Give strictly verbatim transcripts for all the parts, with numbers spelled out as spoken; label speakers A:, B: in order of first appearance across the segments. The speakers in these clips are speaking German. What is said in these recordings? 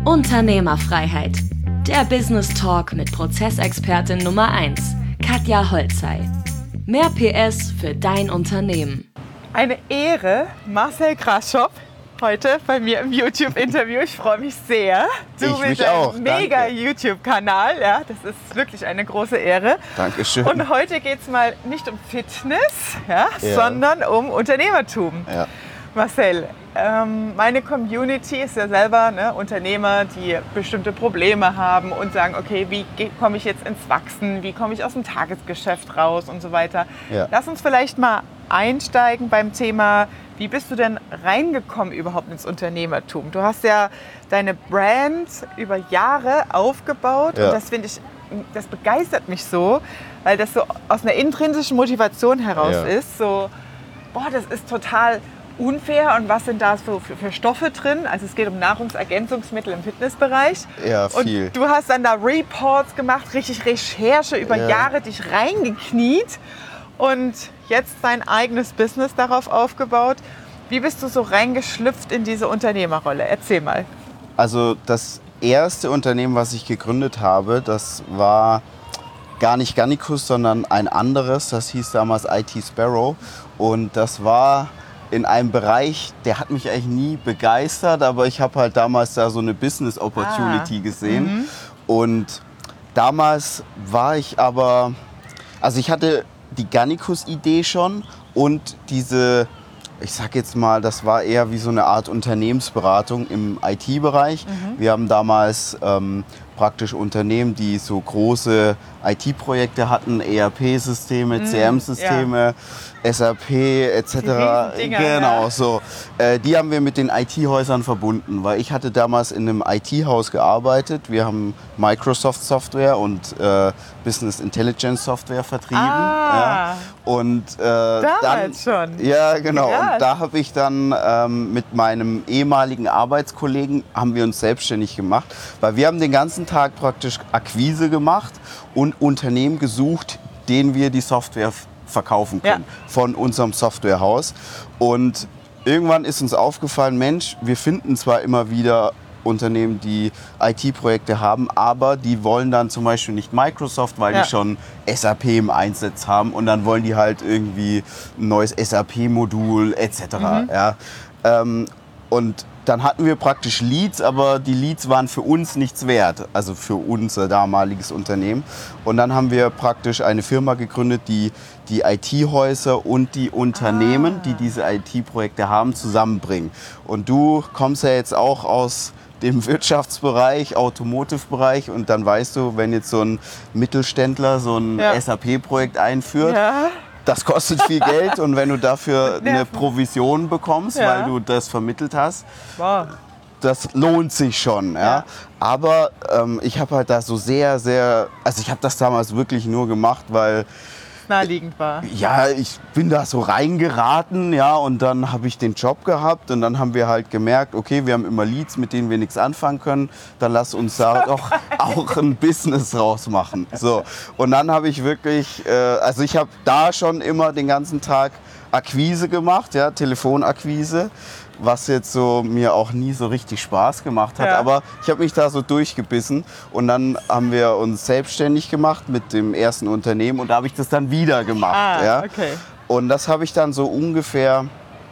A: Unternehmerfreiheit. Der Business Talk mit Prozessexpertin Nummer eins, Katja Holzei. Mehr P S für dein Unternehmen.
B: Eine Ehre, Marcel Graschopp, heute bei mir im YouTube-Interview. Ich freue mich sehr. Du
C: ich
B: mit
C: mich
B: deinem
C: auch.
B: mega
C: Danke.
B: YouTube-Kanal. Ja, das ist wirklich eine große Ehre.
C: Dankeschön.
B: Und heute geht es mal nicht um Fitness, ja,
C: Ja.
B: sondern um Unternehmertum.
C: Ja.
B: Marcel, ähm, meine Community ist ja selber ne, Unternehmer, die bestimmte Probleme haben und sagen, okay, wie komme ich jetzt ins Wachsen, wie komme ich aus dem Tagesgeschäft raus und so weiter.
C: Ja.
B: Lass uns vielleicht mal einsteigen beim Thema, wie bist du denn reingekommen überhaupt ins Unternehmertum? Du hast ja deine Brand über Jahre aufgebaut
C: Ja.
B: und das finde ich, das begeistert mich so, weil das so aus einer intrinsischen Motivation heraus
C: Ja.
B: ist, so, boah, das ist total unfair und was sind da so für, für Stoffe drin? Also es geht um Nahrungsergänzungsmittel im Fitnessbereich.
C: Ja, viel.
B: Und du hast dann da Reports gemacht, richtig Recherche über
C: Ja.
B: Jahre, dich reingekniet und jetzt dein eigenes Business darauf aufgebaut. Wie bist du so reingeschlüpft in diese Unternehmerrolle? Erzähl mal.
C: Also das erste Unternehmen, was ich gegründet habe, das war gar nicht Gannicus, sondern ein anderes. Das hieß damals I T Sparrow. Und das war in einem Bereich, der hat mich eigentlich nie begeistert, aber ich habe halt damals da so eine Business Opportunity
B: Ah.
C: gesehen.
B: Mhm.
C: Und damals war ich aber, also ich hatte die Gannicus-Idee schon und diese, ich sag jetzt mal, das war eher wie so eine Art Unternehmensberatung im I T-Bereich.
B: Mhm.
C: Wir haben damals ähm, praktisch Unternehmen, die so große I T-Projekte hatten, E R P-Systeme,
B: Mhm,
C: C R M-Systeme, S A P et cetera.
B: Die Riesendinger,
C: Genau,
B: ja.
C: so. Äh, die haben wir mit den I T-Häusern verbunden, weil ich hatte damals in einem I T-Haus gearbeitet. Wir haben Microsoft-Software und äh, Business Intelligence Software vertrieben.
B: Ah.
C: Ja. Und äh,
B: Damals
C: dann,
B: schon?
C: Ja, genau.
B: Krass.
C: Und da habe ich dann ähm, mit meinem ehemaligen Arbeitskollegen haben wir uns selbstständig gemacht, weil wir haben den ganzen Tag praktisch Akquise gemacht und Unternehmen gesucht, denen wir die Software f- verkaufen können,
B: Ja.
C: von unserem Softwarehaus. Und irgendwann ist uns aufgefallen, Mensch, wir finden zwar immer wieder Unternehmen, die I T-Projekte haben, aber die wollen dann zum Beispiel nicht Microsoft, weil
B: Ja.
C: die schon S A P im Einsatz haben und dann wollen die halt irgendwie ein neues S A P-Modul et cetera.
B: Mhm.
C: Ja. Ähm, und dann hatten wir praktisch Leads, aber die Leads waren für uns nichts wert, also für unser damaliges Unternehmen. Und dann haben wir praktisch eine Firma gegründet, die die I T-Häuser und die Unternehmen,
B: Ah.
C: die diese I T-Projekte haben, zusammenbringen. Und du kommst ja jetzt auch aus dem Wirtschaftsbereich, Automotive-Bereich und dann weißt du, wenn jetzt so ein Mittelständler so ein
B: Ja.
C: S A P-Projekt einführt,
B: Ja.
C: das kostet viel Geld und wenn du dafür eine
B: Nerven.
C: Provision bekommst,
B: Ja.
C: weil du das vermittelt hast,
B: Wow.
C: das lohnt sich schon. Ja?
B: Ja.
C: Aber ähm, ich habe halt da so sehr, sehr, also ich habe das damals wirklich nur gemacht, weil
B: Naheliegend war.
C: ja, ich bin da so reingeraten, ja, und dann habe ich den Job gehabt und dann haben wir halt gemerkt, okay, wir haben immer Leads, mit denen wir nichts anfangen können, dann lass uns da doch auch ein Business rausmachen. So, und dann habe ich wirklich, äh, also ich habe da schon immer den ganzen Tag Akquise gemacht, ja, Telefonakquise, was jetzt so mir auch nie so richtig Spaß gemacht hat,
B: Ja.
C: aber ich habe mich da so durchgebissen und dann haben wir uns selbstständig gemacht mit dem ersten Unternehmen und da habe ich das dann wieder gemacht.
B: Ah,
C: ja.
B: okay.
C: Und das habe ich dann so ungefähr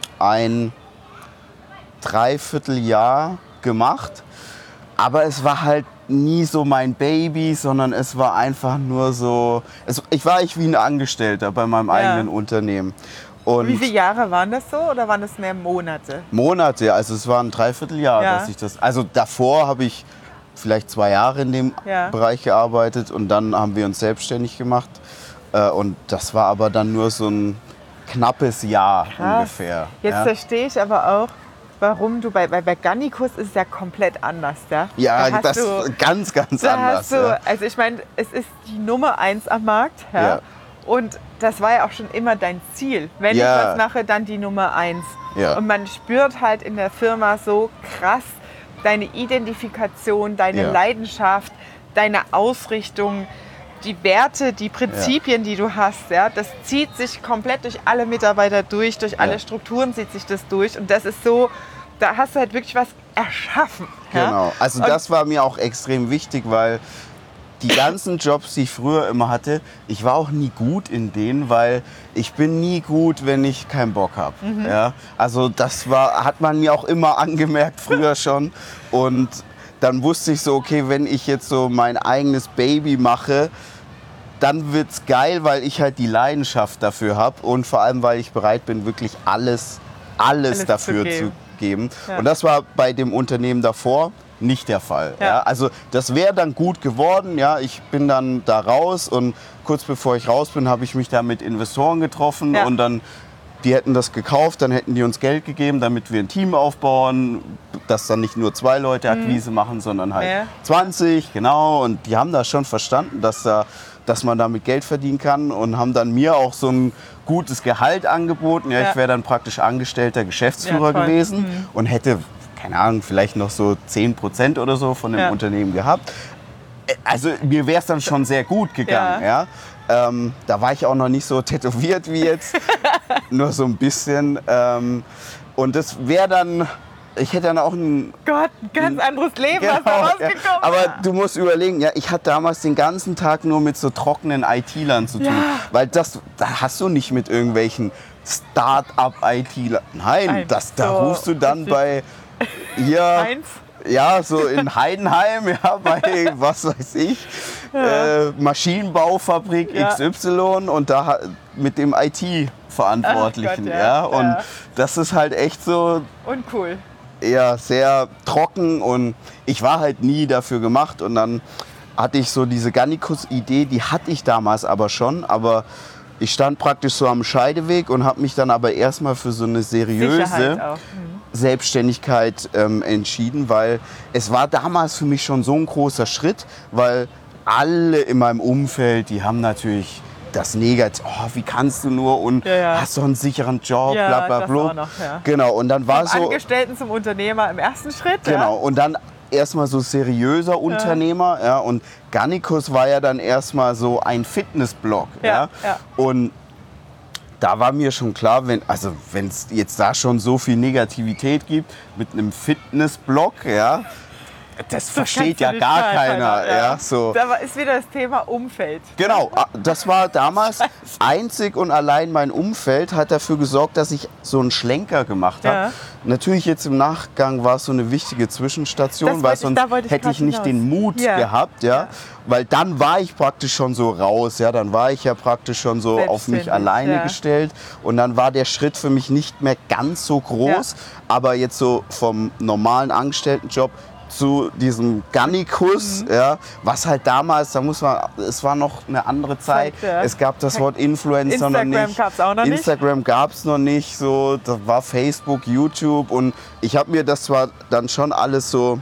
C: ein Dreivierteljahr gemacht, aber es war halt nie so mein Baby, sondern es war einfach nur so, es, ich war eigentlich wie ein Angestellter bei meinem
B: Ja.
C: eigenen Unternehmen. Und
B: Wie viele Jahre waren das so oder waren das mehr Monate?
C: Monate, also es war ein Dreivierteljahr,
B: Ja.
C: dass ich das. Also davor habe ich vielleicht zwei Jahre in dem
B: Ja.
C: Bereich gearbeitet und dann haben wir uns selbstständig gemacht. Äh, Und das war aber dann nur so ein knappes Jahr
B: Krass.
C: ungefähr.
B: Jetzt
C: ja.
B: verstehe ich aber auch, warum du bei, bei, bei Gannicus ist es ja komplett anders. Ja,
C: Ja,
B: Da hast
C: das
B: du-
C: ist ganz, ganz
B: Da
C: anders.
B: hast du,
C: ja.
B: also ich meine, es ist die Nummer eins am Markt. Ja?
C: Ja.
B: Und das war ja auch schon immer dein Ziel. Wenn
C: Ja.
B: ich was mache, dann die Nummer eins.
C: Ja.
B: Und man spürt halt in der Firma so krass deine Identifikation, deine
C: Ja.
B: Leidenschaft, deine Ausrichtung, die Werte, die Prinzipien, die du hast. Ja? Das zieht sich komplett durch alle Mitarbeiter durch, durch alle
C: Ja.
B: Strukturen zieht sich das durch. Und das ist so, da hast du halt wirklich was erschaffen. Ja?
C: Genau, also
B: Und
C: das war mir auch extrem wichtig, weil die ganzen Jobs, die ich früher immer hatte, ich war auch nie gut in denen, weil ich bin nie gut, wenn ich keinen Bock habe. Mhm. Ja? Also das war, hat man mir auch immer angemerkt früher schon. Und dann wusste ich so, okay, wenn ich jetzt so mein eigenes Baby mache, dann wird's geil, weil ich halt die Leidenschaft dafür habe und vor allem, weil ich bereit bin, wirklich alles, alles, alles dafür zu geben. Zu geben. Ja. Und das war bei dem Unternehmen davor nicht der Fall. Ja. Ja. Also das wäre dann gut geworden. Ja. Ich bin dann da raus und kurz bevor ich raus bin, habe ich mich da mit Investoren getroffen ja. und dann, die hätten das gekauft, dann hätten die uns Geld gegeben, damit wir ein Team aufbauen, dass dann nicht nur zwei Leute Akquise mhm. machen, sondern halt ja. zwanzig, genau. Und die haben das schon verstanden, dass, da, dass man damit Geld verdienen kann und haben dann mir auch so ein gutes Gehalt angeboten. Ja, ja. Ich wäre dann praktisch angestellter Geschäftsführer ja, gewesen mhm. und hätte, keine Ahnung, vielleicht noch so zehn Prozent oder so von dem ja. Unternehmen gehabt. Also mir wäre es dann schon sehr gut gegangen. Ja. Ja. Ähm, da war ich auch noch nicht so tätowiert wie jetzt, nur so ein bisschen. Ähm, und das wäre dann, ich hätte dann auch ein...
B: Gott, ein ganz anderes Leben, genau, was da rausgekommen
C: ja. Aber du musst überlegen, ja, ich hatte damals den ganzen Tag nur mit so trockenen I T-Lern zu tun. Ja. Weil das, da hast du nicht mit irgendwelchen Start-up-I T-Lern. Nein, Nein, das, da so rufst du dann bei... Hier,
B: Eins?
C: Ja, so in Heidenheim, ja, bei, was weiß ich, ja. äh, Maschinenbaufabrik ja. X Y und da mit dem I T-Verantwortlichen. Ja. Ja, und ja. das ist halt echt so...
B: Uncool.
C: Ja, sehr trocken und ich war halt nie dafür gemacht und dann hatte ich so diese Gannikus-Idee, die hatte ich damals aber schon, aber ich stand praktisch so am Scheideweg und habe mich dann aber erstmal für so eine seriöse Selbstständigkeit ähm, entschieden, weil es war damals für mich schon so ein großer Schritt, weil alle in meinem Umfeld, die haben natürlich das Negativ, oh, wie kannst du nur und
B: ja, ja.
C: hast doch einen sicheren Job,
B: ja,
C: bla bla bla.
B: Noch, ja.
C: Genau, und dann war
B: Vom
C: so...
B: Angestellten zum Unternehmer im ersten Schritt.
C: Genau,
B: ja.
C: und dann erstmal so seriöser Unternehmer. Ja. Ja, und Gannikus war ja dann erstmal so ein Fitnessblog. Ja, ja. Ja. Und da war mir schon klar, wenn also wenn es jetzt da schon so viel Negativität gibt mit einem Fitnessblog, ja, das, das versteht ja gar keiner. keiner ja. Ja, so.
B: Da ist wieder das Thema Umfeld.
C: Genau, das war damals einzig und allein mein Umfeld hat dafür gesorgt, dass ich so einen Schlenker gemacht habe. Ja. Natürlich jetzt im Nachgang war es so eine wichtige Zwischenstation, weil sonst ich, hätte ich nicht hinaus. den Mut ja. gehabt, ja? Ja. Weil dann war ich praktisch schon so raus, ja, dann war ich ja praktisch schon so auf mich alleine ja. gestellt und dann war der Schritt für mich nicht mehr ganz so groß, ja. aber jetzt so vom normalen Angestelltenjob zu diesem Gannikus, mhm. ja, was halt damals, da muss man, es war noch eine andere Zeit, Zeit ja. es gab das Wort Influencer
B: Instagram
C: noch nicht.
B: Gab's auch noch nicht.
C: Instagram gab es noch nicht, so, das war Facebook, YouTube und ich habe mir das zwar dann schon alles so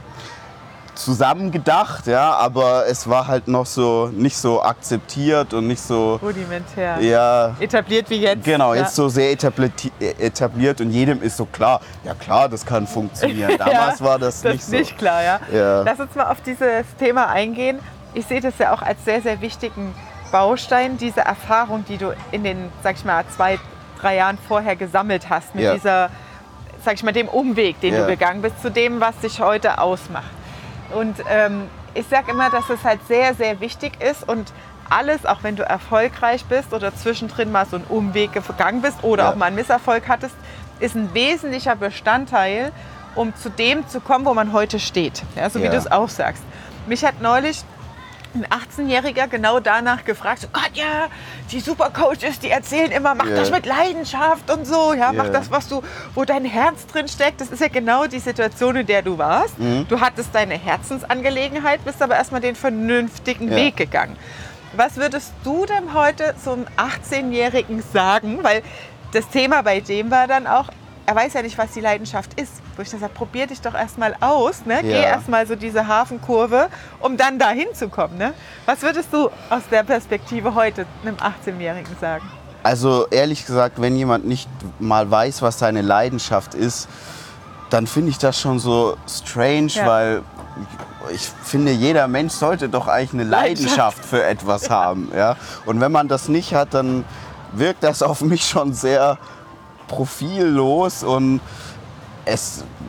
C: zusammengedacht, ja, aber es war halt noch so nicht so akzeptiert und nicht so
B: rudimentär,
C: ja,
B: etabliert wie jetzt.
C: Genau,
B: ja.
C: jetzt so sehr etabliert, etabliert und jedem ist so klar, ja klar, das kann funktionieren. Damals ja, war das, das nicht so.
B: Das ist nicht klar, ja.
C: ja.
B: Lass uns mal auf dieses Thema eingehen. Ich sehe das ja auch als sehr, sehr wichtigen Baustein, diese Erfahrung, die du in den, sag ich mal, zwei, drei Jahren vorher gesammelt hast, mit ja. dieser, sag ich mal, dem Umweg, den ja. du gegangen bist, zu dem, was dich heute ausmacht. Und ähm, ich sage immer, dass es halt sehr, sehr wichtig ist und alles, auch wenn du erfolgreich bist oder zwischendrin mal so einen Umweg gegangen bist oder ja. auch mal einen Misserfolg hattest, ist ein wesentlicher Bestandteil, um zu dem zu kommen, wo man heute steht. Ja, so wie ja. du es auch sagst. Mich hat neulich ein achtzehnjähriger genau danach gefragt, so, Gott, ja, die Supercoaches, die erzählen immer, mach yeah. das mit Leidenschaft und so, ja, mach yeah. das, was du, wo dein Herz drin steckt. Das ist ja genau die Situation, in der du warst. Mhm. Du hattest deine Herzensangelegenheit, bist aber erstmal den vernünftigen yeah. Weg gegangen. Was würdest du denn heute so einem achtzehnjährigen sagen? Weil das Thema bei dem war dann auch, er weiß ja nicht, was die Leidenschaft ist. Wo ich dann sage, probier dich doch erstmal aus, ne? Ja. Geh erstmal so diese Hafenkurve, um dann da hinzukommen. Ne? Was würdest du aus der Perspektive heute einem achtzehnjährigen sagen?
C: Also ehrlich gesagt, wenn jemand nicht mal weiß, was seine Leidenschaft ist, dann finde ich das schon so strange, ja. weil ich finde, jeder Mensch sollte doch eigentlich eine Leidenschaft für etwas ja. haben. Ja? Und wenn man das nicht hat, dann wirkt das auf mich schon sehr profillos und es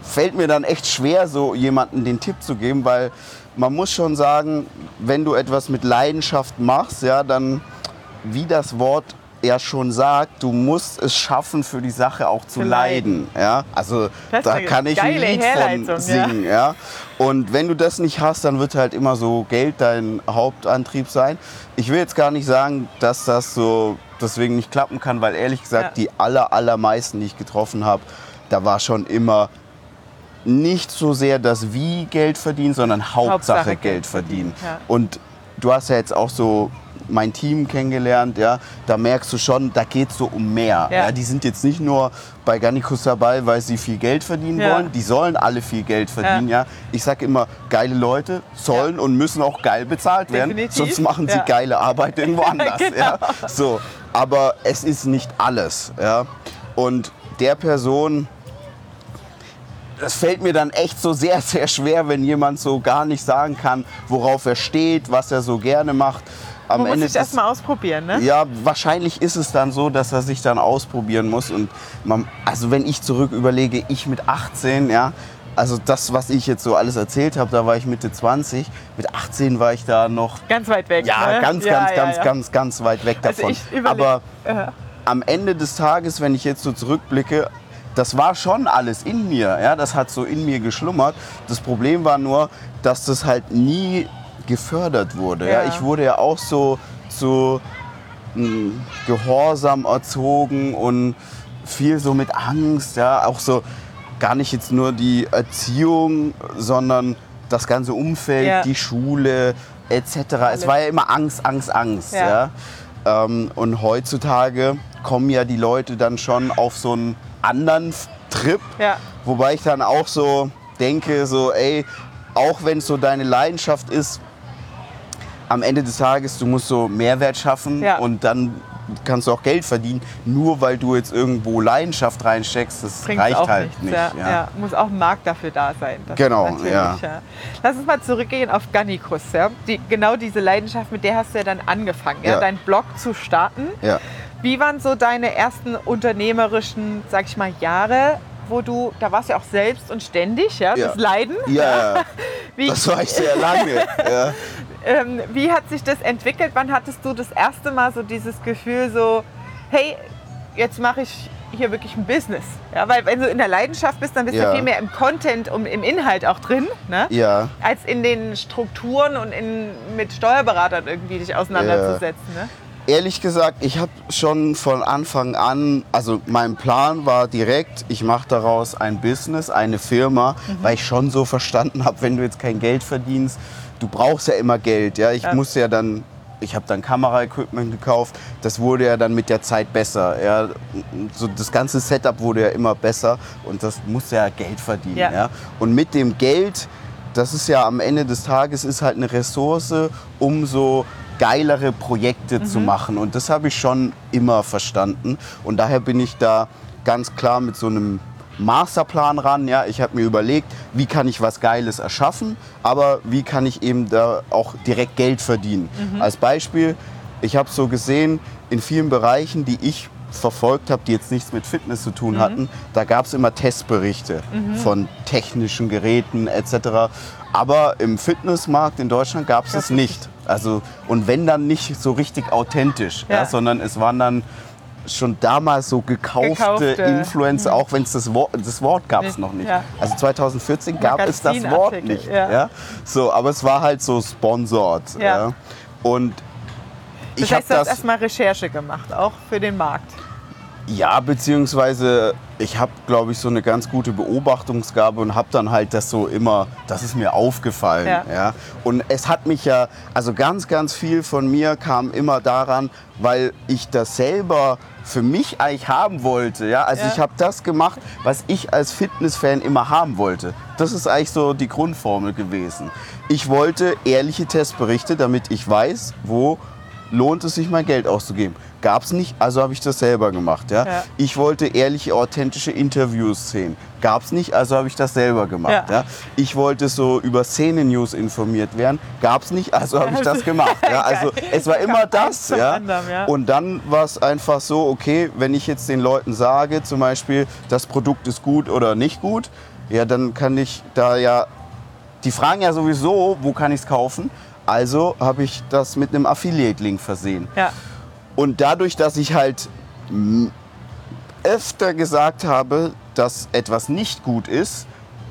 C: fällt mir dann echt schwer, so jemandem den Tipp zu geben, weil man muss schon sagen, wenn du etwas mit Leidenschaft machst, ja, dann, wie das Wort ja schon sagt, du musst es schaffen, für die Sache auch zu, zu leiden. leiden. Ja? Also da kann ich ein Lied von singen. Ja. Ja? Und wenn du das nicht hast, dann wird halt immer so Geld dein Hauptantrieb sein. Ich will jetzt gar nicht sagen, dass das so deswegen nicht klappen kann, weil ehrlich gesagt, ja. die aller, allermeisten, die ich getroffen habe, da war schon immer nicht so sehr das Wie Geld verdienen, sondern Hauptsache, Hauptsache Geld, Geld verdienen. Ja. Und du hast ja jetzt auch so mein Team kennengelernt, ja, da merkst du schon, da geht es so um mehr. Ja. Ja, die sind jetzt nicht nur bei Garnicus dabei, weil sie viel Geld verdienen ja. wollen, die sollen alle viel Geld verdienen. Ja. Ja. Ich sage immer, geile Leute sollen ja. und müssen auch geil bezahlt werden, definitiv. Sonst machen sie ja. geile Arbeit irgendwo anders. Genau. Ja. So, aber es ist nicht alles. Ja. Und der Person, das fällt mir dann echt so sehr, sehr schwer, wenn jemand so gar nicht sagen kann, worauf er steht, was er so gerne macht. Am
B: Man
C: Ende
B: muss sich erst mal ausprobieren, ne?
C: Ja, wahrscheinlich ist es dann so, dass er sich dann ausprobieren muss. Und man, also wenn ich zurück überlege, ich mit achtzehn, ja, also das, was ich jetzt so alles erzählt habe, da war ich Mitte zwanzig. Mit achtzehn war ich da noch...
B: Ganz weit weg,
C: Ja,
B: ne?
C: ganz,
B: ja,
C: ganz,
B: ja,
C: ganz,
B: ja.
C: ganz, ganz weit weg davon.
B: Also ich überleg-
C: Aber
B: ja.
C: am Ende des Tages, wenn ich jetzt so zurückblicke, das war schon alles in mir. Ja, das hat so in mir geschlummert. Das Problem war nur, dass das halt nie gefördert wurde. Ja. Ja, ich wurde ja auch so, so mh, gehorsam erzogen und viel so mit Angst. Ja, auch so gar nicht jetzt nur die Erziehung, sondern das ganze Umfeld, ja. die Schule et cetera. Es war ja immer Angst, Angst, Angst. Ja. Ja. Ähm, und heutzutage kommen ja die Leute dann schon auf so einen anderen Trip, ja. wobei ich dann auch so denke, so ey, auch wenn es so deine Leidenschaft ist, am Ende des Tages, du musst so Mehrwert schaffen ja. und dann kannst du auch Geld verdienen, nur weil du jetzt irgendwo Leidenschaft reinsteckst, das Bringt's reicht halt nichts, nicht.
B: Ja,
C: ja.
B: Ja. Muss auch ein Markt dafür da sein. Das
C: genau, ja.
B: ja. Lass uns mal zurückgehen auf Garnicus. Ja? Die, genau diese Leidenschaft, mit der hast du ja dann angefangen, ja. Ja, deinen Blog zu starten. Ja. Wie waren so deine ersten unternehmerischen, sag ich mal, Jahre, wo du, da warst du ja auch selbst und ständig, ja,
C: ja.
B: das Leiden.
C: Ja, Wie, das war ich sehr lange. Ja.
B: ähm, wie hat sich das entwickelt? Wann hattest du das erste Mal so dieses Gefühl so, hey, jetzt mache ich hier wirklich ein Business? Ja, weil wenn du in der Leidenschaft bist, dann bist ja. du viel mehr im Content und im Inhalt auch drin, ne?
C: Ja.
B: als in den Strukturen und in, mit Steuerberatern irgendwie dich auseinanderzusetzen. Ja. Ne?
C: Ehrlich gesagt, ich habe schon von Anfang an, also mein Plan war direkt, ich mache daraus ein Business, eine Firma, mhm. weil ich schon so verstanden habe, wenn du jetzt kein Geld verdienst, du brauchst ja immer Geld. Ja? Ich ja. musste ja dann, ich habe dann Kameraequipment gekauft, das wurde ja dann mit der Zeit besser. Ja? So das ganze Setup wurde ja immer besser und das musste ja Geld verdienen. Ja. Ja? Und mit dem Geld, das ist ja am Ende des Tages, ist halt eine Ressource, um so geilere Projekte mhm. zu machen. Und das habe ich schon immer verstanden. Und daher bin ich da ganz klar mit so einem Masterplan ran. Ja, ich habe mir überlegt, wie kann ich was Geiles erschaffen, aber wie kann ich eben da auch direkt Geld verdienen. Mhm. Als Beispiel, ich habe so gesehen, in vielen Bereichen, die ich verfolgt habe, die jetzt nichts mit Fitness zu tun mhm. hatten, da gab es immer Testberichte mhm. von technischen Geräten et cetera. Aber im Fitnessmarkt in Deutschland gab es es nicht. Also, und wenn dann nicht so richtig authentisch, ja. Ja, sondern es waren dann schon damals so gekaufte, gekaufte. Influencer, mhm. auch wenn es das Wort, das Wort gab es noch nicht. Ja. Also zwanzig vierzehn gab es das Wort nicht. Ja. Ja. So, aber es war halt so sponsored. Ja. Ja. Und
B: ich
C: das heißt,
B: du hast erstmal Recherche gemacht, auch für den Markt.
C: Ja, beziehungsweise ich habe, glaube ich, so eine ganz gute Beobachtungsgabe und habe dann halt das so immer, das ist mir aufgefallen. Ja. Ja. Und es hat mich ja, also ganz, ganz viel von mir kam immer daran, weil ich das selber für mich eigentlich haben wollte. Ja. Also ja. ich habe das gemacht, was ich als Fitnessfan immer haben wollte. Das ist eigentlich so die Grundformel gewesen. Ich wollte ehrliche Testberichte, damit ich weiß, wo lohnt es sich, mein Geld auszugeben. Gab es nicht, also habe ich das selber gemacht. Ja? Ja. Ich wollte ehrliche, authentische Interviews sehen. Gab es nicht, also habe ich das selber gemacht. Ja. Ja? Ich wollte so über Szene-News informiert werden. Gab es nicht, also habe ich das gemacht. Ja? Also es war immer das. Ja? Anderem, ja. Und dann war es einfach so, okay, wenn ich jetzt den Leuten sage, zum Beispiel, das Produkt ist gut oder nicht gut, ja, dann kann ich da ja, die fragen ja sowieso, wo kann ich es kaufen? Also habe ich das mit einem Affiliate-Link versehen.
B: Ja.
C: Und dadurch, dass ich halt öfter gesagt habe, dass etwas nicht gut ist,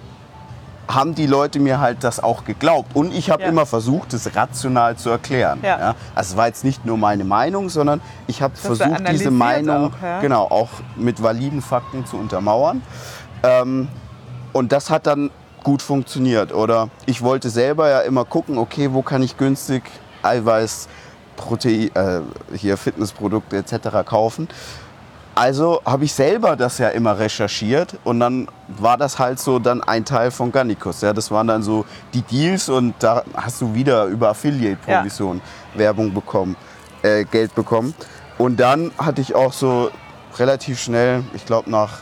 C: haben die Leute mir halt das auch geglaubt. Und ich habe
B: Ja.
C: immer versucht, das rational zu erklären.
B: Ja.
C: Ja? Also es war jetzt nicht nur meine Meinung, sondern ich habe
B: Das hast du
C: versucht, diese
B: analysiert
C: Meinung
B: auch, ja?
C: genau, auch mit validen Fakten zu untermauern. Ähm, und das hat dann gut funktioniert. Oder ich wollte selber ja immer gucken, okay, wo kann ich günstig Eiweiß, Protein, äh, hier Fitnessprodukte et cetera kaufen. Also habe ich selber das ja immer recherchiert und dann war das halt so dann ein Teil von Gannikus. Ja, das waren dann so die Deals und da hast du wieder über Affiliate-Provision Werbung bekommen, äh, Geld bekommen. Und dann hatte ich auch so relativ schnell, ich glaube nach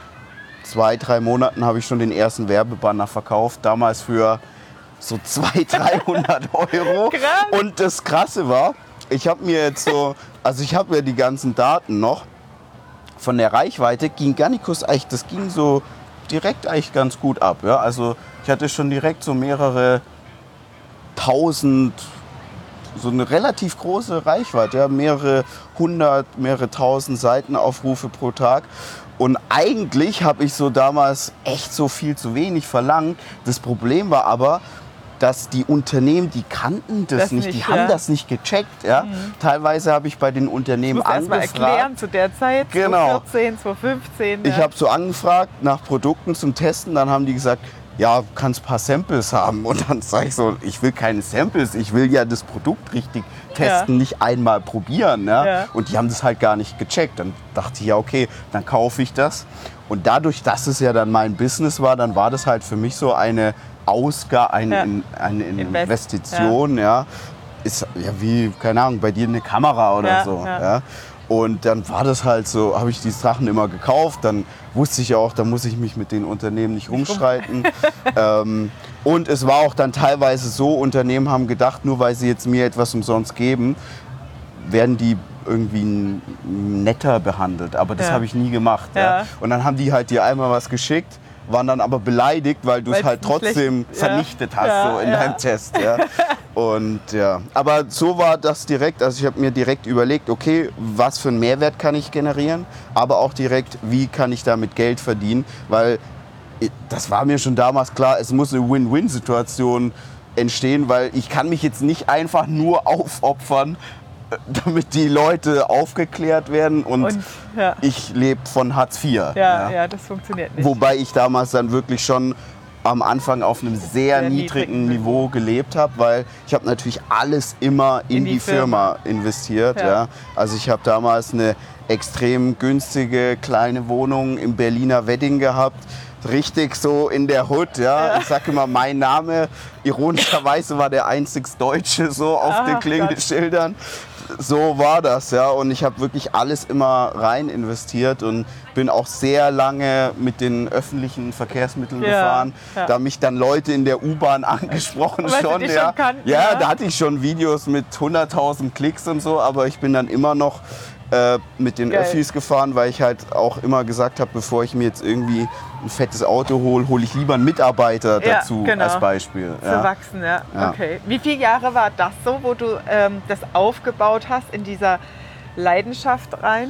C: zwei, drei Monaten habe ich schon den ersten Werbebanner verkauft. Damals für so zweihundert, dreihundert Euro.
B: Krass.
C: Und das Krasse war, ich habe mir jetzt so, also ich habe ja die ganzen Daten noch. Von der Reichweite ging Gannikus eigentlich, das ging so direkt eigentlich ganz gut ab. Ja? Also ich hatte schon direkt so mehrere tausend, so eine relativ große Reichweite, ja? mehrere hundert, mehrere tausend Seitenaufrufe pro Tag. Und eigentlich habe ich so damals echt so viel zu wenig verlangt. Das Problem war aber, dass die Unternehmen, die kannten das,
B: Das
C: nicht,
B: nicht,
C: die haben
B: ja.
C: das nicht gecheckt. Ja? Mhm. Teilweise habe ich bei den Unternehmen
B: Du musst erst mal
C: angefragt.
B: erklären zu der Zeit,
C: Genau.
B: zwanzig vierzehn, zwanzig fünfzehn.
C: Ich
B: ja.
C: habe so angefragt nach Produkten zum Testen, dann haben die gesagt, ja, du kannst ein paar Samples haben. Und dann sage ich so, ich will keine Samples, ich will ja das Produkt richtig testen,
B: Ja.
C: nicht einmal probieren. Ja?
B: Ja.
C: Und die haben das halt gar nicht gecheckt. Dann dachte ich, ja okay, dann kaufe ich das. Und dadurch, dass es ja dann mein Business war, dann war das halt für mich so eine Ausgabe, eine,
B: Ja.
C: in, eine
B: Invest.
C: Investition. Ja. Ist ja wie, keine Ahnung, bei dir eine Kamera oder
B: Ja,
C: so.
B: ja.
C: Ja. Und dann war das halt so, habe ich die Sachen immer gekauft. Dann wusste ich ja auch, da muss ich mich mit den Unternehmen nicht rumstreiten. ähm, und es war auch dann teilweise so, Unternehmen haben gedacht, nur weil sie jetzt mir etwas umsonst geben, werden die irgendwie n- netter behandelt. Aber das
B: Ja.
C: habe ich nie gemacht. Ja.
B: Ja.
C: Und dann haben die halt dir einmal was geschickt, waren dann aber beleidigt, weil du es
B: Weil's
C: halt
B: ein schlecht-
C: trotzdem
B: ja.
C: vernichtet hast
B: Ja,
C: so in
B: ja.
C: deinem Test. Ja. Und ja, aber so war das direkt. Also ich habe mir direkt überlegt, okay, was für einen Mehrwert kann ich generieren, aber auch direkt, wie kann ich damit Geld verdienen, weil das war mir schon damals klar, es muss eine Win-Win-Situation entstehen, weil ich kann mich jetzt nicht einfach nur aufopfern, damit die Leute aufgeklärt werden und,
B: Und, ja.
C: ich lebe von Hartz vier.
B: Ja, ja, das funktioniert nicht.
C: Wobei ich damals dann wirklich schon am Anfang auf einem sehr,
B: Sehr
C: niedrigen
B: niedrigen
C: Niveau gelebt habe, weil ich habe natürlich alles immer in,
B: In
C: die,
B: die
C: Firma, investiert. Ja.
B: Ja.
C: Also ich habe damals eine extrem günstige kleine Wohnung im Berliner Wedding gehabt. Richtig so in der Hood, ja.
B: Ja.
C: Ich sage immer, mein Name, ironischerweise war der einzig Deutsche so auf
B: Ach,
C: den Klingelschildern. So war das, ja. Und ich habe wirklich alles immer rein investiert und bin auch sehr lange mit den öffentlichen Verkehrsmitteln
B: Ja,
C: gefahren.
B: ja.
C: Da mich dann Leute in der U-Bahn angesprochen
B: Weil sie
C: schon.
B: dich
C: Ja.
B: schon kannten,
C: ja,
B: ja.
C: da hatte ich schon Videos mit hunderttausend Klicks und so, aber ich bin dann immer noch äh, mit den
B: Geil.
C: Öffis gefahren, weil ich halt auch immer gesagt habe, bevor ich mir jetzt irgendwie ein fettes Auto hole, hole ich lieber einen Mitarbeiter
B: Ja,
C: dazu
B: genau.
C: als Beispiel.
B: Zu
C: Ja.
B: wachsen, ja.
C: Ja.
B: Okay. Wie viele Jahre war das so, wo du ähm, das aufgebaut hast in dieser Leidenschaft rein?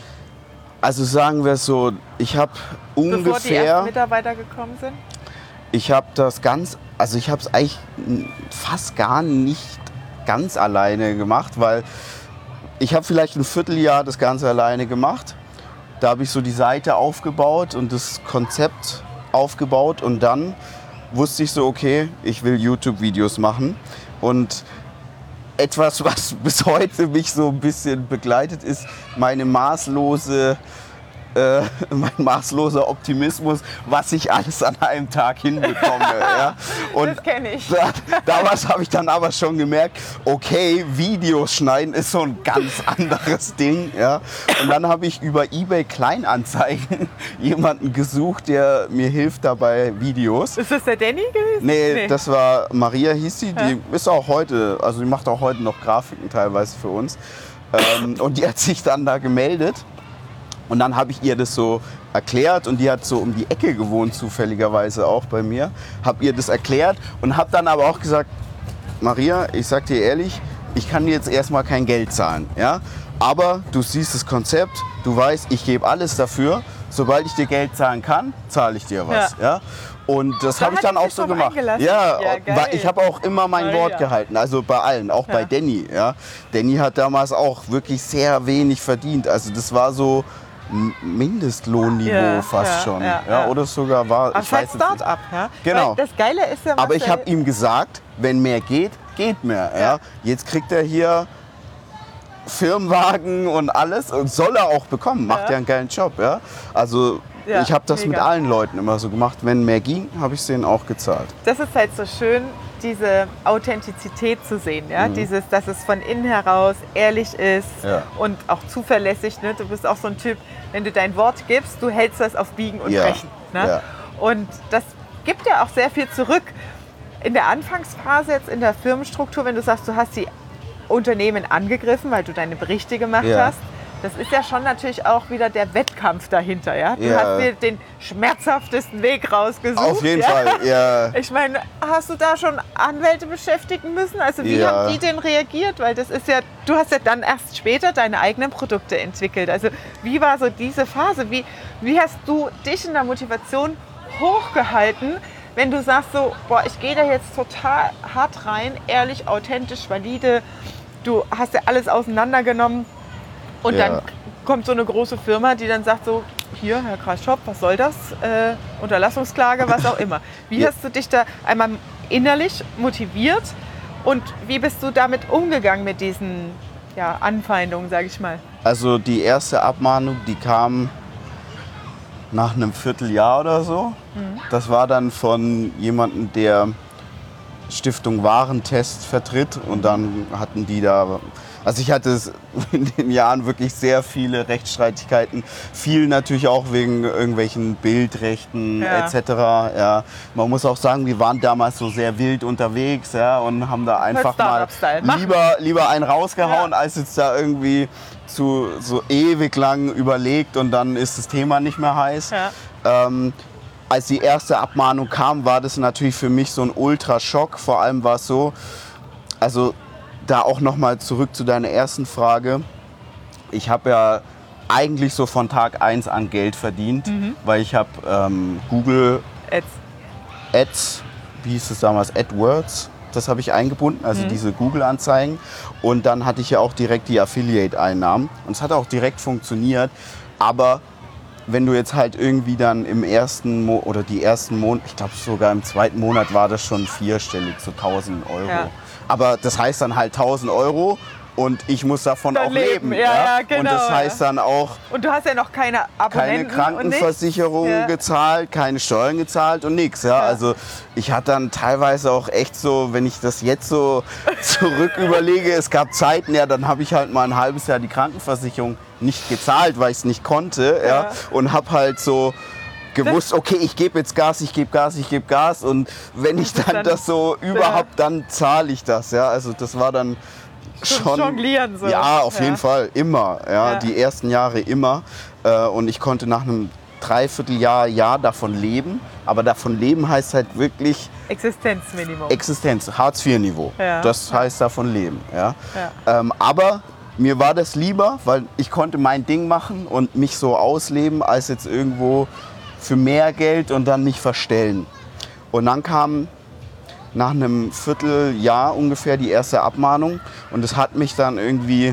C: Also sagen wir es so, ich habe
B: Bevor die ersten
C: ungefähr,
B: Mitarbeiter gekommen sind?
C: ich habe das ganz, also ich habe es eigentlich fast gar nicht ganz alleine gemacht, weil ich habe vielleicht ein Vierteljahr das Ganze alleine gemacht. Da habe ich so die Seite aufgebaut und das Konzept aufgebaut und dann wusste ich so, okay, ich will YouTube-Videos machen. Und etwas, was bis heute mich so ein bisschen begleitet, ist meine maßlose, äh, mein maßloser Optimismus, was ich alles an einem Tag hinbekomme. Ja? Und
B: Das kenne ich.
C: Da, damals habe ich dann aber schon gemerkt, okay, Videos schneiden ist so ein ganz anderes Ding. Ja? Und dann habe ich über eBay Kleinanzeigen jemanden gesucht, der mir hilft dabei Videos.
B: Ist das der Danny gewesen?
C: Nee, das war Maria hieß sie, die ist auch heute, also die macht auch heute noch Grafiken teilweise für uns. Ähm, und die hat sich dann da gemeldet. Und dann habe ich ihr das so erklärt und die hat so um die Ecke gewohnt, zufälligerweise auch bei mir. Hab ihr das erklärt und hab dann aber auch gesagt, Maria, ich sag dir ehrlich, ich kann dir jetzt erstmal kein Geld zahlen, ja? Aber du siehst das Konzept, du weißt, ich gebe alles dafür. Sobald ich dir Geld zahlen kann, zahle ich dir was. Ja. Ja? Und das
B: Da
C: habe ich
B: hat
C: dann
B: die
C: auch
B: sich
C: so
B: drauf
C: gemacht.
B: eingelassen.
C: Ja,
B: Ja, geil.
C: weil ich habe auch immer mein
B: Toll,
C: Wort
B: ja.
C: gehalten. Also bei allen, auch bei
B: Ja.
C: Danny. Ja? Danny hat damals auch wirklich sehr wenig verdient. Also das war so ein Mindestlohnniveau
B: Ja,
C: fast
B: ja,
C: schon.
B: ja,
C: Ja,
B: ja.
C: oder sogar war,
B: Aber
C: ich
B: es ist halt
C: weiß es nicht.
B: Start-up, ja?
C: Genau.
B: Weil das Geile ist ja,
C: Aber ich
B: Marcel,
C: habe ihm gesagt, wenn mehr geht, geht mehr. Ja?
B: Ja.
C: Jetzt kriegt er hier Firmenwagen und alles und soll er auch bekommen. Macht
B: Ja.
C: ja einen geilen Job. Ja? Also
B: Ja,
C: ich habe das
B: mega.
C: mit allen Leuten immer so gemacht. Wenn mehr ging, habe ich es denen auch gezahlt.
B: das ist halt so schön, diese Authentizität zu sehen. Ja? Dieses, dass es von innen heraus ehrlich ist
C: Ja.
B: und auch zuverlässig. Ne? Du bist auch so ein Typ, wenn du dein Wort gibst, du hältst das auf Biegen und
C: Ja.
B: Brechen. Ne?
C: Ja.
B: Und das gibt ja auch sehr viel zurück. In der Anfangsphase jetzt in der Firmenstruktur, wenn du sagst, du hast die Unternehmen angegriffen, weil du deine Berichte gemacht
C: Ja.
B: hast, das ist ja schon natürlich auch wieder der Wettkampf dahinter. Ja? Du
C: Ja.
B: hast dir den schmerzhaftesten Weg rausgesucht.
C: Auf jeden
B: ja?
C: Fall, ja.
B: Ich meine, hast du da schon Anwälte beschäftigen müssen? Also wie
C: Ja.
B: haben die denn reagiert? Weil das ist ja, du hast ja dann erst später deine eigenen Produkte entwickelt. Also wie war so diese Phase? Wie, wie hast du dich in der Motivation hochgehalten, wenn du sagst so, boah, ich gehe da jetzt total hart rein, ehrlich, authentisch, valide. Du hast ja alles auseinandergenommen und
C: Ja.
B: dann kommt so eine große Firma, die dann sagt so, hier, Herr Kraschop, was soll das? Äh, Unterlassungsklage, was auch immer. Wie
C: Ja.
B: hast du dich da einmal innerlich motiviert und wie bist du damit umgegangen mit diesen ja, Anfeindungen, sage ich mal?
C: Also die erste Abmahnung, die kam nach einem Vierteljahr oder so. Das war dann von jemandem, der Stiftung Warentest vertritt und dann hatten die da, also ich hatte es in den Jahren wirklich sehr viele Rechtsstreitigkeiten, viel natürlich auch wegen irgendwelchen Bildrechten
B: Ja.
C: et cetera. Ja. Man muss auch sagen, wir waren damals so sehr wild unterwegs, ja, und haben da einfach mal
B: Startup-Style. Machen.
C: lieber, lieber einen rausgehauen,
B: Ja.
C: als jetzt da irgendwie zu so ewig lang überlegt und dann ist das Thema nicht mehr heiß.
B: Ja.
C: Ähm, als die erste Abmahnung kam, war das natürlich für mich so ein Ultraschock. Vor allem war es so, also da auch nochmal zurück zu deiner ersten Frage. Ich habe ja eigentlich so von Tag eins an Geld verdient, weil ich habe ähm, Google
B: Jetzt.
C: Ads, wie hieß es damals, AdWords, das habe ich eingebunden, also diese Google-Anzeigen. Und dann hatte ich ja auch direkt die Affiliate-Einnahmen. Und es hat auch direkt funktioniert. Aber wenn du jetzt halt irgendwie dann im ersten Mo oder die ersten Monate, ich glaube sogar im zweiten Monat war das schon vierstellig, so tausend Euro.
B: Ja.
C: Aber das heißt dann halt tausend Euro und ich muss davon
B: Dann
C: auch leben.
B: leben, ja, ja, genau,
C: und das
B: ja.
C: heißt dann auch
B: Und du hast ja noch keine
C: keine
B: Abonnenten
C: Krankenversicherung
B: und nichts. Ja.
C: gezahlt, keine Steuern gezahlt und nichts. Ja?
B: Ja.
C: Also ich hatte dann teilweise auch echt so, wenn ich das jetzt so zurück überlege, es gab Zeiten, ja, dann habe ich halt mal ein halbes Jahr die Krankenversicherung nicht gezahlt, weil ich es nicht konnte. Ja?
B: Ja.
C: Und habe halt so gewusst, okay, ich gebe jetzt Gas, ich gebe Gas, ich gebe Gas und wenn ich dann,
B: dann-
C: das so überhaupt, dann zahle ich das. Ja? Also das war dann schon
B: Jonglieren so.
C: Ja, auf
B: Ja.
C: jeden Fall, immer. Ja,
B: Ja.
C: Die ersten Jahre immer. Äh, Und ich konnte nach einem Dreivierteljahr, Jahr davon leben. Aber davon leben heißt halt wirklich
B: Existenzminimum.
C: Existenz, Hartz vier Niveau.
B: Ja.
C: Das heißt davon leben. Ja.
B: Ja.
C: Ähm, aber mir war das lieber, weil ich konnte mein Ding machen und mich so ausleben, als jetzt irgendwo für mehr Geld und dann mich verstellen. Und dann kam nach einem Vierteljahr ungefähr die erste Abmahnung und es hat mich dann irgendwie,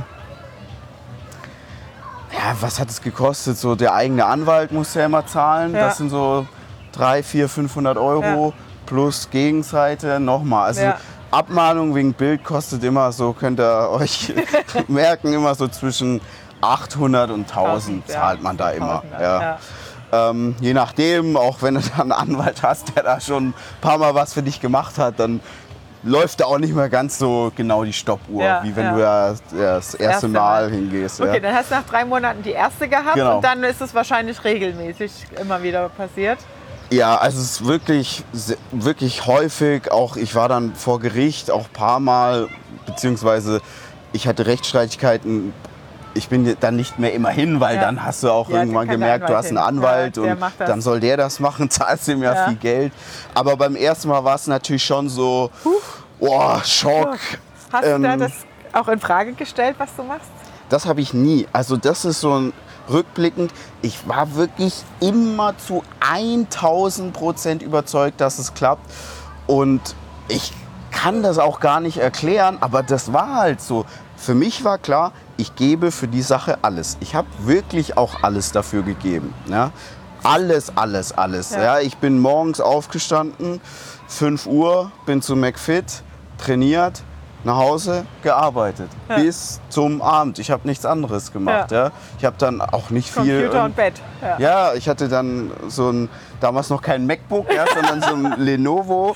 C: ja, was hat es gekostet? So der eigene Anwalt musste ja immer zahlen.
B: Ja.
C: Das sind so dreihundert, vierhundert, fünfhundert Euro
B: Ja.
C: plus Gegenseite nochmal. Also
B: Ja.
C: Abmahnung wegen Bild kostet immer so, könnt ihr euch merken, immer so zwischen achthundert und tausend
B: ja.
C: zahlt man da immer.
B: tausend,
C: Ja.
B: ja.
C: Ähm, je nachdem, auch wenn du dann einen Anwalt hast, der da schon ein paar Mal was für dich gemacht hat, dann läuft da auch nicht mehr ganz so genau die Stoppuhr,
B: Ja,
C: wie wenn
B: ja.
C: du ja das erste,
B: erste
C: Mal,
B: Mal.
C: hingehst.
B: Okay,
C: Ja.
B: dann hast du nach drei Monaten die erste gehabt
C: Genau.
B: und dann ist es wahrscheinlich regelmäßig immer wieder passiert.
C: Ja, also es ist wirklich, se- wirklich häufig. Auch ich war dann vor Gericht auch ein paar Mal, beziehungsweise ich hatte Rechtsstreitigkeiten ich bin dann nicht mehr immer hin, weil
B: Ja.
C: dann hast du auch
B: Ja,
C: irgendwann
B: kann der
C: gemerkt, du
B: Anwalt
C: hast einen
B: hin.
C: Anwalt
B: Ja, der
C: und
B: macht das.
C: dann soll der das machen, zahlst ihm ja,
B: Ja.
C: viel Geld. Aber beim ersten Mal war es natürlich schon so, boah, Schock.
B: Hast
C: Ähm,
B: du da das auch in Frage gestellt, was du machst?
C: Das habe ich nie. Also das ist so ein rückblickend, ich war wirklich immer zu tausend Prozent überzeugt, dass es klappt. Und ich kann das auch gar nicht erklären, aber das war halt so. Für mich war klar, ich gebe für die Sache alles. Ich habe wirklich auch alles dafür gegeben. Ja? Alles, alles, alles.
B: Ja.
C: Ja. Ich bin morgens aufgestanden, fünf Uhr, bin zu McFit, trainiert, nach Hause, gearbeitet.
B: Ja.
C: Bis zum Abend. Ich habe nichts anderes gemacht. Ja.
B: Ja.
C: Ich habe dann auch nicht viel...
B: Computer und Bett. Ja.
C: Ja, ich hatte dann so ein, damals noch kein MacBook, ja, sondern so ein Lenovo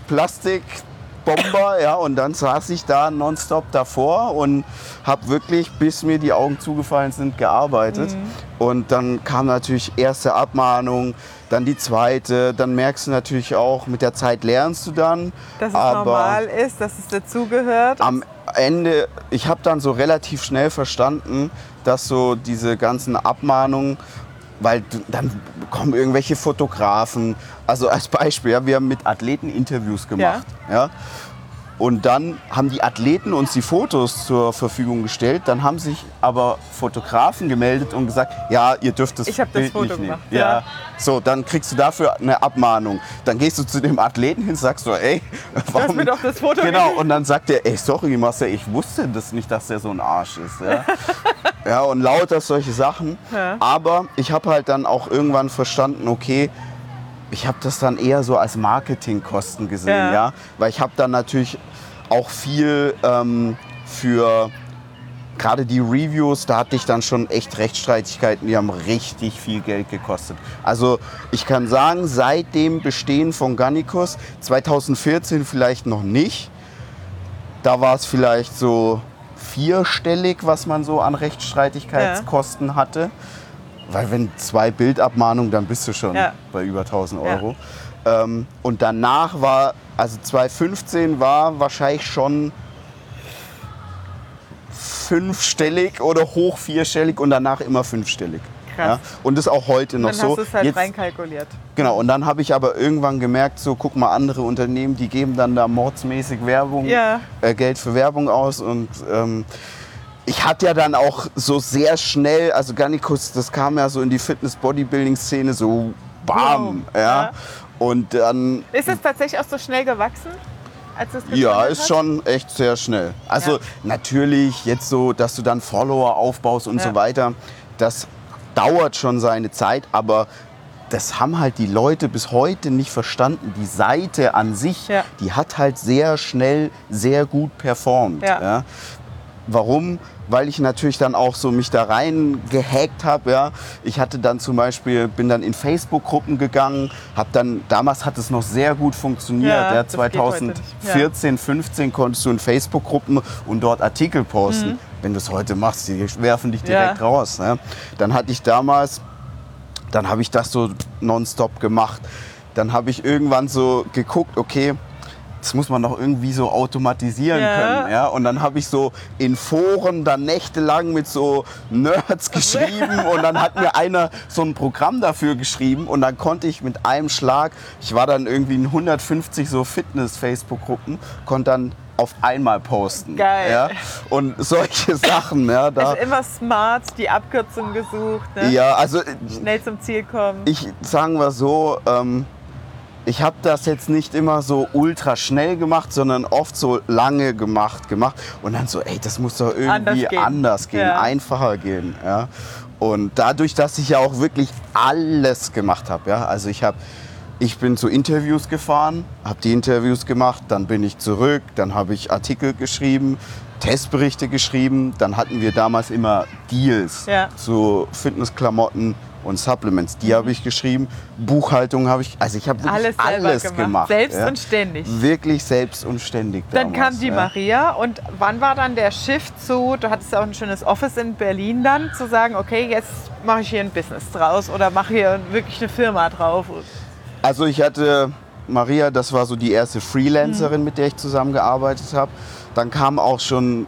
C: Plastikbomber, ja, und dann saß ich da nonstop davor und habe wirklich, bis mir die Augen zugefallen sind, gearbeitet.
B: Mhm.
C: Und dann kam natürlich erste Abmahnung, dann die zweite, dann merkst du natürlich auch, mit der Zeit lernst du dann.
B: Dass es
C: aber
B: normal ist, dass es dazugehört.
C: am Ende, ich habe dann so relativ schnell verstanden, dass so diese ganzen Abmahnungen, weil du- dann kommen irgendwelche Fotografen, also als Beispiel, ja, wir haben mit Athleten Interviews gemacht. Ja. Und dann haben die Athleten uns die Fotos zur Verfügung gestellt, dann haben sich aber Fotografen gemeldet und gesagt, ja, ihr dürft das
B: Ich hab das
C: Bild
B: Foto
C: nicht nehmen.
B: gemacht,
C: Ja.
B: ja.
C: So, dann kriegst du dafür eine Abmahnung. Dann gehst du zu dem Athleten hin, sagst du, ey, warum...
B: mir doch das Foto
C: Genau,
B: gegeben.
C: und dann sagt er, ey, sorry Marcel, ich wusste das nicht, dass der so ein Arsch ist. Ja, ja und lauter solche Sachen.
B: Ja.
C: Aber ich habe halt dann auch irgendwann verstanden, okay, ich habe das dann eher so als Marketingkosten gesehen, ja.
B: Ja.
C: Weil ich habe dann natürlich auch viel ähm, für gerade die Reviews, da hatte ich dann schon echt Rechtsstreitigkeiten, die haben richtig viel Geld gekostet. Also ich kann sagen, seit dem Bestehen von Gannikus, zwanzig vierzehn vielleicht noch nicht, da war es vielleicht so vierstellig, was man so an Rechtsstreitigkeitskosten hatte. Weil wenn zwei Bildabmahnungen, dann bist du schon
B: Ja.
C: bei über tausend Euro. Ähm, und danach war, also zwanzig fünfzehn war wahrscheinlich schon fünfstellig oder hoch vierstellig und danach immer fünfstellig.
B: Krass.
C: Ja? Und das ist auch heute noch
B: Dann
C: so.
B: hast du es halt
C: Jetzt-
B: reinkalkuliert.
C: Genau, und dann habe ich aber irgendwann gemerkt, so guck mal, andere Unternehmen, die geben dann da mordsmäßig Werbung,
B: Ja.
C: äh, Geld für Werbung aus. Und ähm, ich hatte ja dann auch so sehr schnell, also Gannikus, das kam ja so in die Fitness-Bodybuilding-Szene so bam.
B: Wow,
C: Ja.
B: ja.
C: Und dann,
B: Ist es tatsächlich auch so schnell gewachsen, als du es
C: ja,
B: gegründet
C: ist
B: hast?
C: schon echt sehr schnell. Also
B: Ja.
C: natürlich jetzt so, dass du dann Follower aufbaust und
B: Ja.
C: so weiter, das dauert schon seine Zeit, aber das haben halt die Leute bis heute nicht verstanden. Die Seite an sich,
B: Ja.
C: die hat halt sehr schnell, sehr gut performt.
B: Ja.
C: Ja. Warum? Weil ich natürlich dann auch so mich da rein gehackt habe. Ja. Ich hatte dann zum Beispiel, bin dann in Facebook-Gruppen gegangen, habe dann, damals hat es noch sehr gut funktioniert.
B: Ja,
C: Ja,
B: das geht heute nicht. Ja.
C: zweitausendvierzehn, fünfzehn konntest du in Facebook-Gruppen und dort Artikel posten. Wenn du es heute machst, die werfen dich direkt
B: Mhm. Ja.
C: raus. Ne? Dann hatte ich damals, dann habe ich das so nonstop gemacht. Dann habe ich irgendwann so geguckt, okay, das muss man doch irgendwie so automatisieren
B: Ja.
C: können. Ja? Und dann habe ich so in Foren dann nächtelang mit so Nerds geschrieben und dann hat mir einer so ein Programm dafür geschrieben und dann konnte ich mit einem Schlag, ich war dann irgendwie in hundertfünfzig so Fitness-Facebook-Gruppen, konnte dann auf einmal posten.
B: Geil.
C: Ja? Und solche Sachen. Ja, da,
B: Also immer smart, die Abkürzung gesucht, ne?
C: ja, also
B: Schnell zum Ziel kommen.
C: ich sagen wir so, ähm, ich habe das jetzt nicht immer so ultra schnell gemacht, sondern oft so lange gemacht, gemacht und dann so, ey, das muss doch irgendwie
B: Anders gehen.
C: anders gehen,
B: Ja.
C: einfacher gehen. Ja. Und dadurch, dass ich ja auch wirklich alles gemacht habe, ja, also ich habe Ich bin zu Interviews gefahren, habe die Interviews gemacht, dann bin ich zurück, dann habe ich Artikel geschrieben, Testberichte geschrieben, dann hatten wir damals immer Deals
B: Ja.
C: zu Fitnessklamotten und Supplements. Die habe ich geschrieben, Buchhaltung habe ich, also ich habe wirklich
B: alles selber
C: alles
B: gemacht.
C: gemacht.
B: Selbst
C: ja.
B: und ständig.
C: Wirklich selbst und ständig
B: Dann
C: damals,
B: kam die
C: ja.
B: Maria und wann war dann der Shift zu, du hattest ja auch ein schönes Office in Berlin dann, zu sagen, okay, jetzt mache ich hier ein Business draus oder mache hier wirklich eine Firma drauf.
C: Also ich hatte Maria, das war so die erste Freelancerin, mit der ich zusammengearbeitet habe. Dann kam auch schon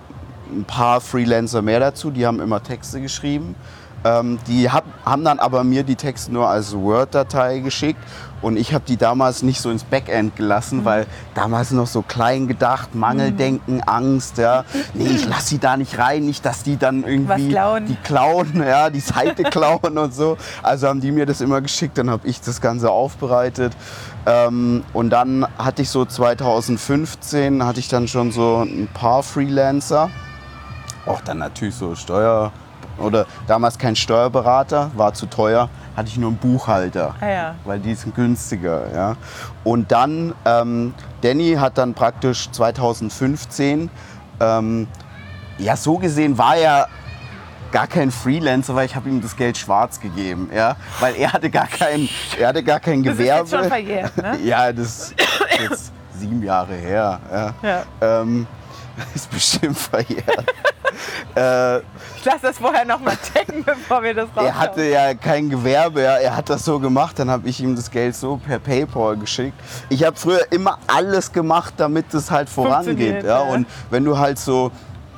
C: ein paar Freelancer mehr dazu, die haben immer Texte geschrieben. Ähm, die hab, haben dann aber mir die Texte nur als Word-Datei geschickt und ich habe die damals nicht so ins Backend gelassen, mhm. weil damals noch so klein gedacht, Mangeldenken, mhm. Angst, ja. Nee, ich lasse sie da nicht rein, nicht, dass die dann irgendwie
B: klauen.
C: die klauen, ja, die Seite klauen und so. Also haben die mir das immer geschickt, dann habe ich das Ganze aufbereitet. Ähm, und dann hatte ich so zweitausendfünfzehn, hatte ich dann schon so ein paar Freelancer. Auch dann natürlich so Steuer... Oder damals kein Steuerberater, war zu teuer, hatte ich nur einen Buchhalter,
B: ah ja.
C: weil die sind günstiger. Ja. Und dann, ähm, Danny hat dann praktisch zweitausendfünfzehn, ähm, ja so gesehen war er gar kein Freelancer, weil ich habe ihm das Geld schwarz gegeben, ja, weil er hatte gar kein, er hatte gar kein Gewerbe.
B: Das ist jetzt schon verjährt, ne?
C: Ja, das ist jetzt sieben Jahre her. Ja.
B: Ja.
C: Ähm, ist bestimmt verjährt. äh,
B: ich lasse das vorher noch mal checken, bevor wir das rauskommen.
C: Er hatte ja kein Gewerbe, ja. Er hat das so gemacht, dann habe ich ihm das Geld so per PayPal geschickt. Ich habe früher immer alles gemacht, damit es halt vorangeht. Ja.
B: Ja.
C: Und wenn du halt so,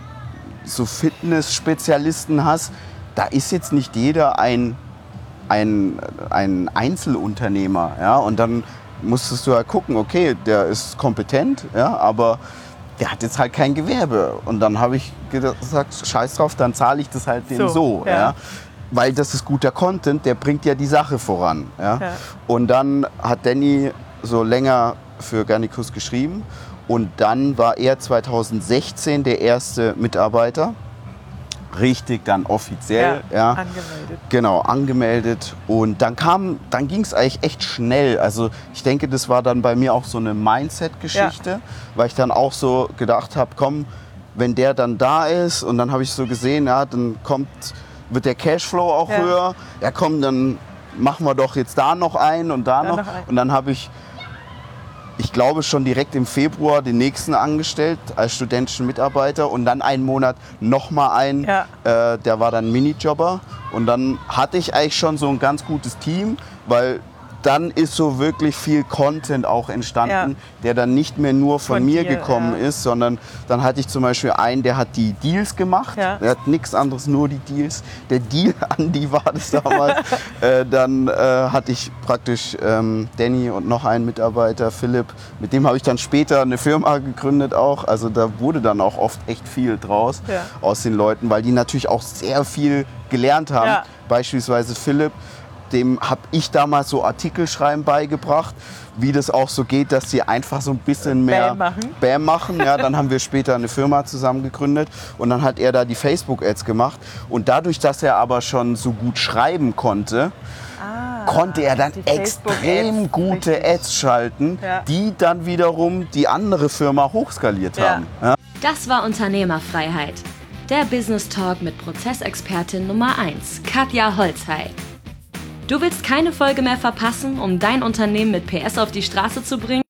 C: so Fitness-Spezialisten hast, da ist jetzt nicht jeder ein, ein, ein Einzelunternehmer. Ja. Und dann musstest du halt gucken, okay, der ist kompetent, ja, aber der hat jetzt halt kein Gewerbe. Und dann habe ich gesagt, scheiß drauf, dann zahle ich das halt dem so. so
B: ja.
C: Ja. Weil das ist guter Content, der bringt ja die Sache voran. Ja.
B: Ja.
C: Und dann hat Danny so länger für Garnicus geschrieben. Und dann war er zweitausendsechzehn der erste Mitarbeiter. Richtig, dann offiziell.
B: Ja,
C: ja,
B: angemeldet.
C: Genau, angemeldet. Und dann kam, dann ging es eigentlich echt schnell. Also ich denke, das war dann bei mir auch so eine Mindset-Geschichte, ja. weil ich dann auch so gedacht habe, komm, wenn der dann da ist und dann habe ich so gesehen, ja, dann kommt, wird der Cashflow auch
B: ja.
C: höher. Ja komm, dann machen wir doch jetzt da noch einen und da, da noch. noch ein. Und dann habe ich, ich glaube schon direkt im Februar den nächsten angestellt als studentischen Mitarbeiter und dann einen Monat nochmal einen,
B: ja.
C: äh, der war dann Minijobber. Und dann hatte ich eigentlich schon so ein ganz gutes Team, weil dann ist so wirklich viel Content auch entstanden, ja. der dann nicht mehr nur von, von mir dir, gekommen ja. ist, sondern dann hatte ich zum Beispiel einen, der hat die Deals gemacht, ja. der hat nichts anderes, nur die Deals. Der Deal Andi war das damals. äh, dann äh, hatte ich praktisch ähm, Danny und noch einen Mitarbeiter, Philipp, mit dem habe ich dann später eine Firma gegründet auch. Also da wurde dann auch oft echt viel draus ja. aus den Leuten, weil die natürlich auch sehr viel gelernt haben. Ja. Beispielsweise Philipp, dem habe ich damals so Artikelschreiben beigebracht, wie das auch so geht, dass sie einfach so ein bisschen mehr
B: Bam machen.
C: Bam machen. Ja, dann haben wir später eine Firma zusammen gegründet und dann hat er da die Facebook-Ads gemacht. Und dadurch, dass er aber schon so gut schreiben konnte, ah, konnte er dann extrem gute richtig. Ads schalten, ja. die dann wiederum die andere Firma hochskaliert ja. haben. Ja.
A: Das war Unternehmerfreiheit. Der Business Talk mit Prozessexpertin Nummer eins, Katja Holzhey. Du willst keine Folge mehr verpassen, um dein Unternehmen mit P S auf die Straße zu bringen?